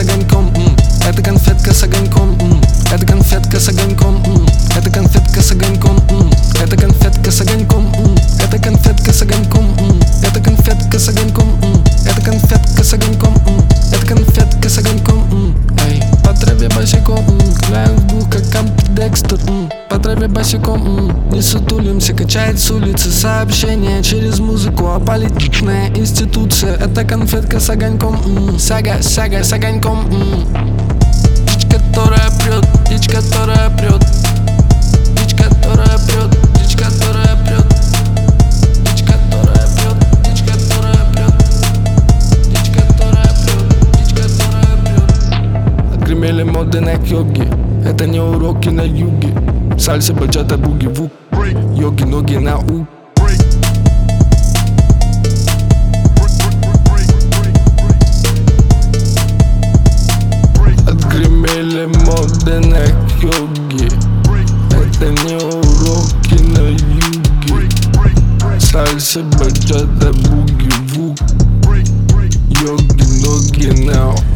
огоньком. Это конфетка с огоньком. Это конфетка с огоньком. Это конфетка с огоньком. Это конфетка с огоньком. Это конфетка с огоньком. Это конфетка с огоньком. Это конфетка с огоньком. Это конфетка с огоньком. Эй, по траве босиком, гуляем в двух, как амбидекстер. По траве босиком, не сутулимся, качает с улицы сообщения через музыку, а политичная институция. Это конфетка с огоньком. Сага с огоньком. Дичь, которая прет, дичь, которая прет. Дичь, которая прет, дичь, которая прет. Дичь, которая прет, дичь, которая прет. Дичь, которая прет, дичь, которая прет. Отгремели моды на йоги. Это не уроки на юге. Сальса, бачата, буги-вук. Йоги, ноги на у. Отгремели моды на йоги. Это не уроки на юге. Сальса, бачата, буги-вук. Йоги, ноги на у.